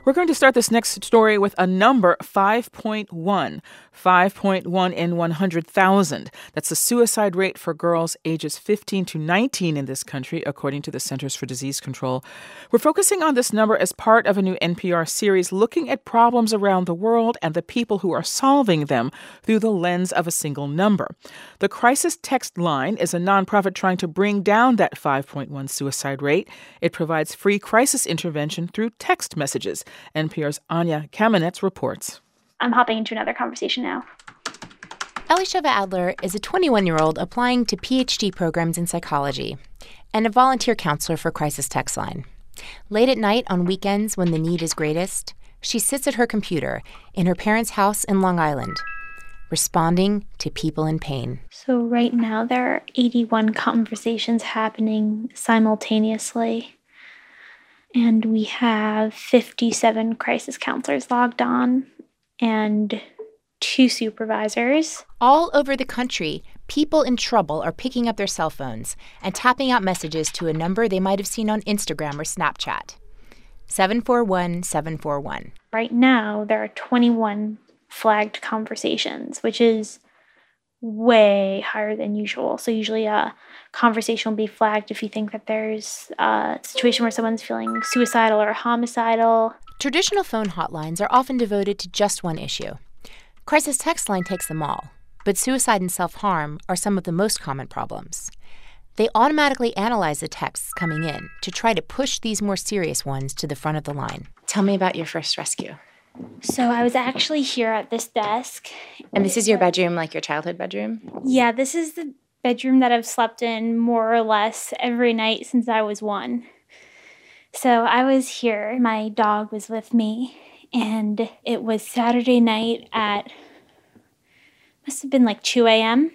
We're going to start this next story with a number 5.1. 5.1 in 100,000. That's the suicide rate for girls ages 15 to 19 in this country, according to the Centers for Disease Control. We're focusing on this number as part of a new NPR series looking at problems around the world and the people who are solving them through the lens of a single number. The Crisis Text Line is a nonprofit trying to bring down that 5.1 suicide rate. It provides free crisis intervention through text messages. NPR's Anya Kamenetz reports. I'm hopping into another conversation now. Elisheva Adler is a 21-year-old applying to PhD programs in psychology and a volunteer counselor for Crisis Text Line. Late at night on weekends when the need is greatest, she sits at her computer in her parents' house in Long Island, responding to people in pain. So right now there are 81 conversations happening simultaneously. And we have 57 crisis counselors logged on and 2 supervisors. All over the country, people in trouble are picking up their cell phones and tapping out messages to a number they might have seen on Instagram or Snapchat. 741-741. Right now, there are 21 flagged conversations, which is way higher than usual. So usually a conversation will be flagged if you think that there's a situation where someone's feeling suicidal or homicidal. Traditional phone hotlines are often devoted to just one issue. Crisis Text Line takes them all, but suicide and self-harm are some of the most common problems. They automatically analyze the texts coming in to try to push these more serious ones to the front of the line. Tell me about your first rescue. So I was actually here at this desk. And this is your bedroom, like your childhood bedroom? Yeah, this is the bedroom that I've slept in more or less every night since I was 1. So I was here. My dog was with me. And it was Saturday night at, must have been like 2 a.m.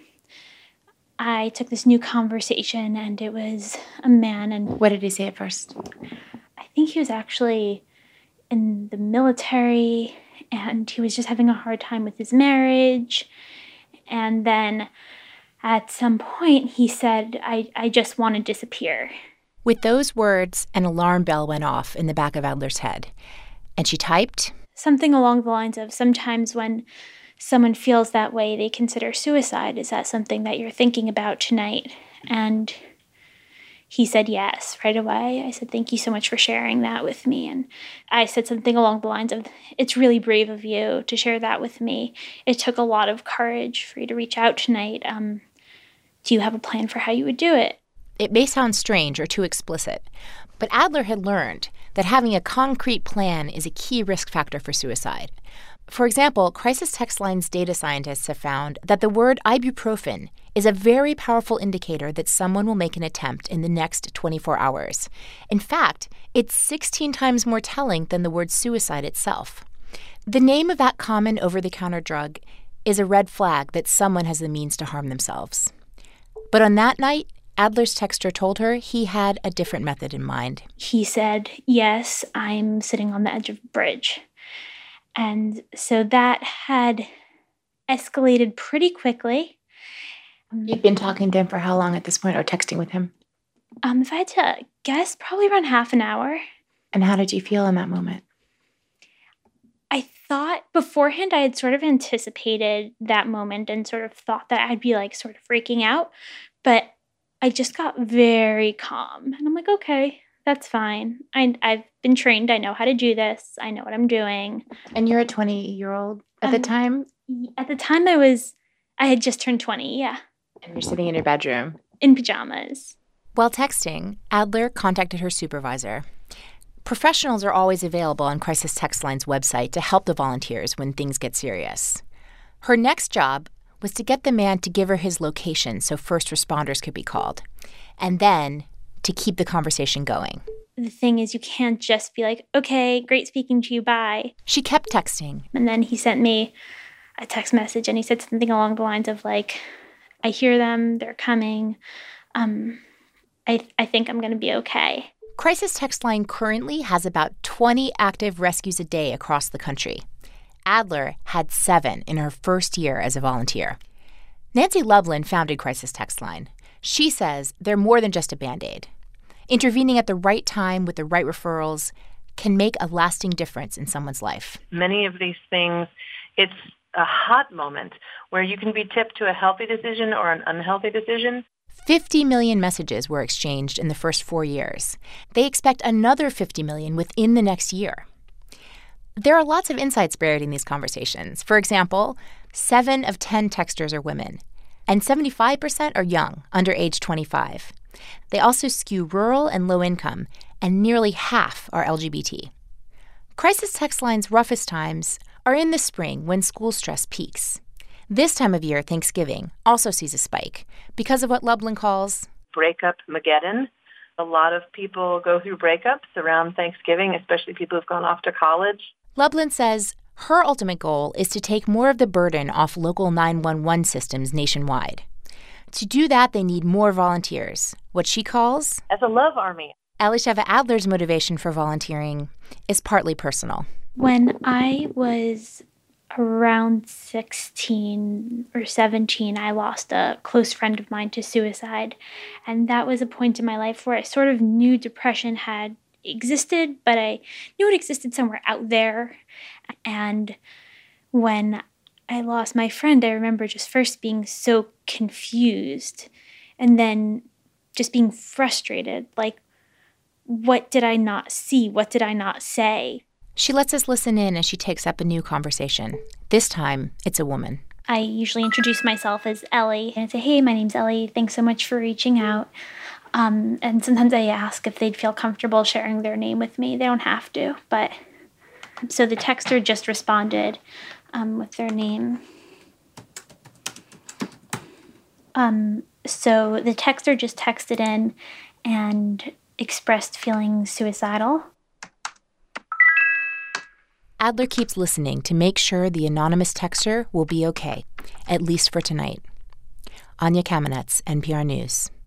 I took this new conversation, and it was a man. And what did he say at first? I think he was actually in the military, and he was just having a hard time with his marriage. And then at some point, he said, I just want to disappear. With those words, an alarm bell went off in the back of Adler's head. And she typed, something along the lines of, sometimes when someone feels that way, they consider suicide. Is that something that you're thinking about tonight? And he said yes right away. I said, thank you so much for sharing that with me. And I said something along the lines of, it's really brave of you to share that with me. It took a lot of courage for you to reach out tonight. Do you have a plan for how you would do it? It may sound strange or too explicit, but Adler had learned that having a concrete plan is a key risk factor for suicide. For example, Crisis Text Line's data scientists have found that the word ibuprofen is a very powerful indicator that someone will make an attempt in the next 24 hours. In fact, it's 16 times more telling than the word suicide itself. The name of that common over-the-counter drug is a red flag that someone has the means to harm themselves. But on that night, Adler's texter told her he had a different method in mind. He said, yes, I'm sitting on the edge of a bridge. And so that had escalated pretty quickly. You'd been talking to him for how long at this point, or texting with him? If I had to guess, probably around half an hour. And how did you feel in that moment? I thought beforehand I had sort of anticipated that moment and sort of thought that I'd be like sort of freaking out. But I just got very calm. And I'm like, okay, that's fine. I've been trained. I know how to do this. I know what I'm doing. And you're a 20-year-old at the time? At the time I had just turned 20, yeah. And you're sitting in your bedroom? In pajamas. While texting, Adler contacted her supervisor. Professionals are always available on Crisis Text Line's website to help the volunteers when things get serious. Her next job was to get the man to give her his location so first responders could be called, and then to keep the conversation going. The thing is, you can't just be like, okay, great speaking to you, bye. She kept texting. And then he sent me a text message, and he said something along the lines of, like, I hear them, they're coming. I think I'm going to be okay. Crisis Text Line currently has about 20 active rescues a day across the country. Adler had 7 in her first year as a volunteer. Nancy Loveland founded Crisis Text Line. She says they're more than just a Band-Aid. Intervening at the right time with the right referrals, can make a lasting difference in someone's life. Many of these things, it's a hot moment where you can be tipped to a healthy decision or an unhealthy decision. 50 million messages were exchanged in the first 4 years. They expect another 50 million within the next year. There are lots of insights buried in these conversations. For example, 7 of 10 texters are women, and 75% are young, under age 25. They also skew rural and low income, and nearly half are LGBT. Crisis text line's roughest times are in the spring when school stress peaks. This time of year, Thanksgiving, also sees a spike because of what Lublin calls breakup-mageddon. A lot of people go through breakups around Thanksgiving, especially people who've gone off to college. Lublin says her ultimate goal is to take more of the burden off local 911 systems nationwide. To do that, they need more volunteers, what she calls as a love army. Elisheva Adler's motivation for volunteering is partly personal. When I was around 16 or 17, I lost a close friend of mine to suicide. And that was a point in my life where I sort of knew depression had existed, but I knew it existed somewhere out there. And when I lost my friend, I remember just first being so confused and then just being frustrated. Like, what did I not see? What did I not say? She lets us listen in as she takes up a new conversation. This time, it's a woman. I usually introduce myself as Ellie and say, hey, my name's Ellie. Thanks so much for reaching out. And sometimes I ask if they'd feel comfortable sharing their name with me. They don't have to. But so the texter just responded with their name. So the texter just texted in and expressed feeling suicidal. Adler keeps listening to make sure the anonymous texter will be okay, at least for tonight. Anya Kamenetz, NPR News.